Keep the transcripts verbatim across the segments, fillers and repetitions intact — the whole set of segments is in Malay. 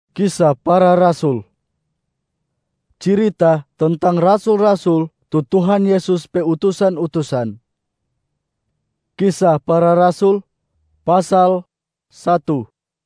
Kisah para Rasul. Cerita tentang rasul-rasul tu Tuhan Yesus pe utusan-utusan. Kisah para Rasul pasal satu.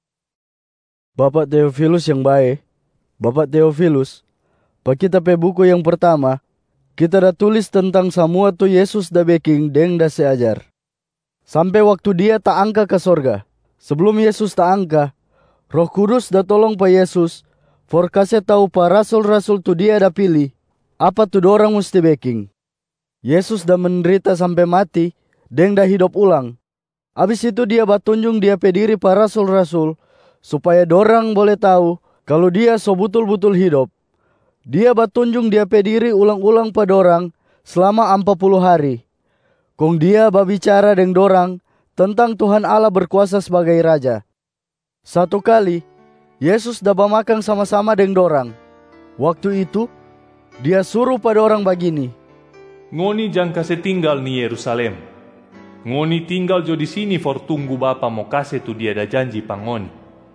Bapak Theophilus yang baik, Bapak Theophilus, pa kita pe buku yang pertama, kita dah tulis tentang semua tu Yesus da beking deng da seajar. Sampai waktu dia tak angka ke sorga. Sebelum Yesus tak angka, Roh Kudus dah tolong pa Yesus for kasih tahu pa rasul-rasul tu dia dah pilih apa tu dorang mesti beking. Yesus dah menderita sampai mati deng dah hidup ulang. Habis itu dia batunjung dia pe diri pa rasul-rasul supaya dorang boleh tahu kalau dia so betul-betul hidup. Dia batunjung dia pe diri ulang-ulang pa dorang selama empat puluh hari. Kong dia berbicara deng dorang tentang Tuhan Allah berkuasa sebagai Raja. Satu kali, Yesus dah bermakan sama-sama deng dorang. Waktu itu, dia suruh pada orang begini. Ngoni jang kase tinggal ni Yerusalem. Ngoni tinggal jo di sini for tunggu Bapa mau kase tu dia da janji pa ngoni.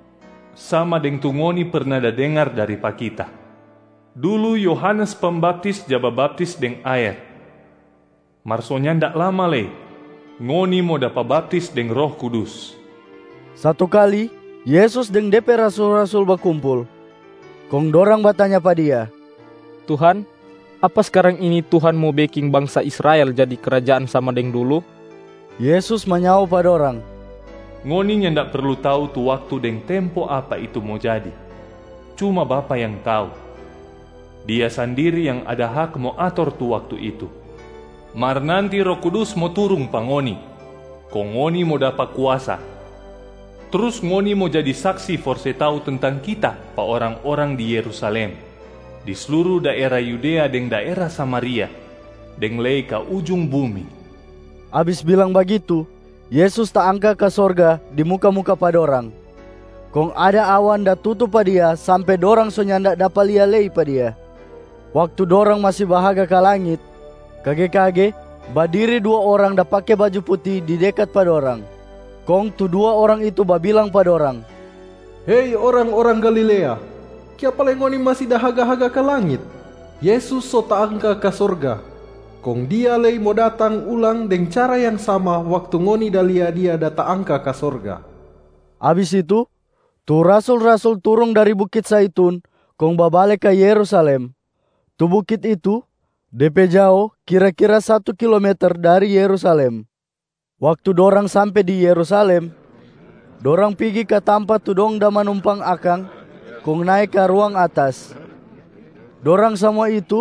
Sama deng tu ngoni pernah da dengar dari pa kita. Dulu Yohanes Pembaptis jaba baptis deng air. Marsonya ndak lama le, ngoni mau dapat baptis deng Roh Kudus. Satu kali, Yesus deng D P rasul-rasul berkumpul. Kong dorang bertanya pada dia, Tuhan, apa sekarang ini Tuhan mau baking bangsa Israel jadi kerajaan sama deng dulu? Yesus menyaw pada orang, ngoni ndak perlu tahu tu waktu deng tempo apa itu mau jadi. Cuma Bapa yang tahu. Dia sendiri yang ada hak mau atur tu waktu itu. Mar nanti Roh Kudus mau turun pa ngoni. Kong ngoni mau dapat kuasa. Terus ngoni mau jadi saksi forse tahu tentang kita pa orang-orang di Yerusalem, di seluruh daerah Yudea dan daerah Samaria, dan lei ka ujung bumi. Habis bilang begitu, Yesus tak angka ke sorga di muka-muka pada orang. Kong ada awan dah tutup pada dia sampai dorang so nyandak dapat lia lei pada dia. Waktu dorang masih bahagia ke langit, kage-kage berdiri dua orang dah pakai baju putih di dekat pada orang. Kong tu dua orang itu babilang pada orang, Hei orang-orang Galilea, kiapa ngoni masih dahaga-haga ke langit? Yesus so tak angka ke sorga. Kong dia lei mau datang ulang deng cara yang sama waktu ngoni dalia dia data angka ke sorga. Habis itu, tu rasul-rasul turun dari Bukit Zaitun, kong babalik ke Yerusalem. Tu bukit itu, D P jauh kira-kira satu kilometer dari Yerusalem. Waktu dorang sampai di Yerusalem, dorang pergi ke tempat tu dong dah menumpang akang, kong naik ke ruang atas. Dorang semua itu,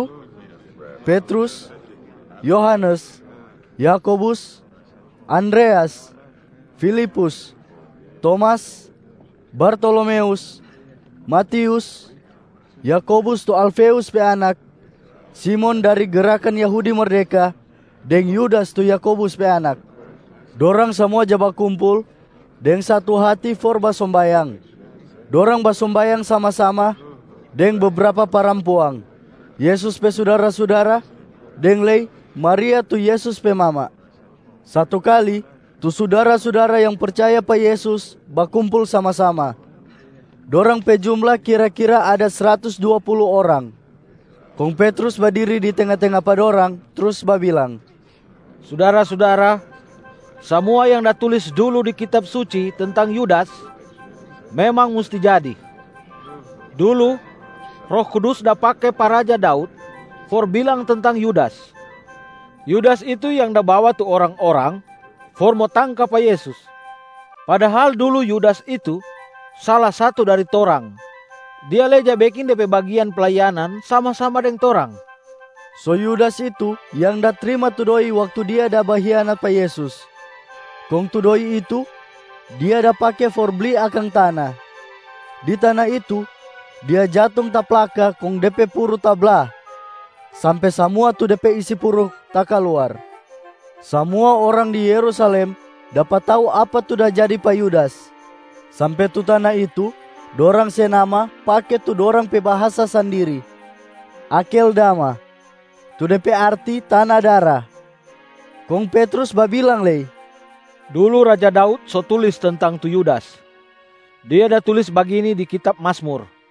Petrus, Yohanes, Yakobus, Andreas, Filipus, Thomas, Bartolomeus, Matius, Yakobus tu Alfeus pe anak, Simon dari gerakan Yahudi Merdeka, deng Yudas tu Yakobus pe anak. Dorang semua jaba kumpul deng satu hati for basombayang. Dorang basombayang sama-sama deng beberapa parampuang. Yesus pe saudara-saudara deng lei Maria tu Yesus pe mama. Satu kali tu saudara-saudara yang percaya pa Yesus bakumpul sama-sama. Dorang pe jumlah kira-kira ada seratus dua puluh orang. Kong Petrus berdiri di tengah-tengah pa dorang terus babilang, Saudara-saudara, semua yang dah tulis dulu di kitab suci tentang Yudas memang mesti jadi. Dulu Roh Kudus dah pakai para raja Daud for bilang tentang Yudas. Yudas itu yang dah bawa tu orang-orang for mau tangkap pa Yesus. Padahal dulu Yudas itu salah satu dari torang. Dia leja bikin D P bagian pelayanan sama-sama dengan torang. So Yudas itu yang dah terima tu doi waktu dia dah berkhianat pa Yesus. Kong tu doi itu, dia dah pakai for beli akang tanah. Di tanah itu, dia jatung taplaka kong D P puru tablah. Sampai semua tu D P isi puru tak keluar. Semua orang di Yerusalem dapat tahu apa tu dah jadi pa Yudas. Sampai tu tanah itu, dorang senama pakai tu dorang pe bahasa sendiri. Akeldama, tu D P arti tanah darah. Kong Petrus babilang lei, Dulu Raja Daud so tulis tentang tu Yudas. Dia dah tulis begini di kitab Mazmur.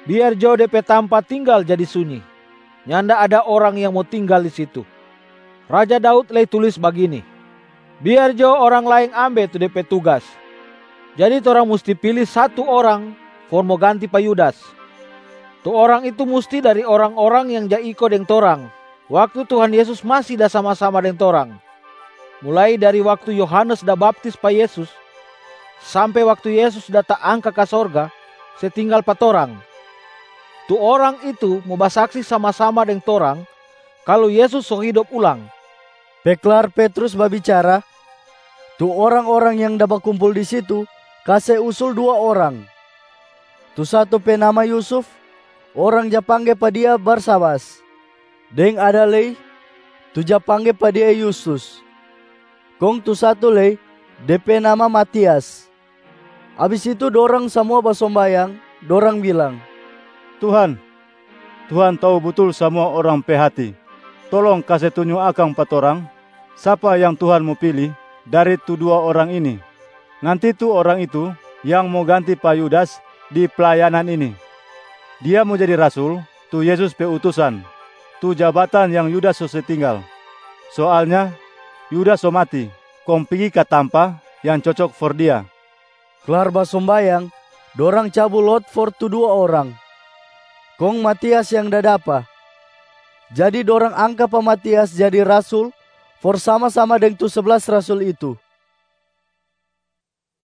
biar jo D P tampa tinggal jadi sunyi. Nyanda ada orang yang mau tinggal di situ. Raja Daud lei tulis begini, biar jo orang lain ambil tu D P tugas. Jadi torang mesti pilih satu orang for mau ganti pa Yudas. Tu orang itu mesti dari orang-orang yang ja iko deng torang waktu Tuhan Yesus masih dah sama-sama deng torang. Mulai dari waktu Yohanes dah baptis pa Yesus sampai waktu Yesus dah tak angka ke sorga, setinggal pa torang. Tu orang itu mau basaksi sama-sama deng torang kalau Yesus so hidup ulang. Peklar Petrus babicara, tu orang-orang yang dah berkumpul di situ kasih usul dua orang. Tu satu penama Yusuf, orang ja pangge pa dia Barsabas. Deng ada lei, tu ja pangge pa dia Yustus. Kong tu satu lei, D P nama Matias. Abis itu dorang semua basombayang, dorang bilang, Tuhan, Tuhan tahu betul semua orang pehati. Tolong kasih tunjuk akang patorang, siapa yang Tuhan mau pilih dari tu dua orang ini. Nanti tu orang itu yang mau ganti Pak Yudas di pelayanan ini. Dia mau jadi rasul, tu Yesus pe utusan, tu jabatan yang Yudas so setinggal. Soalnya Yudas so mati, kong pergi ke tampa yang cocok for dia. Kelar basombayang, dorang cabul lot for tu dua orang. Kong Matias yang dadapa. Jadi dorang angka pa Matias jadi rasul for sama-sama dengan tu sebelas rasul itu.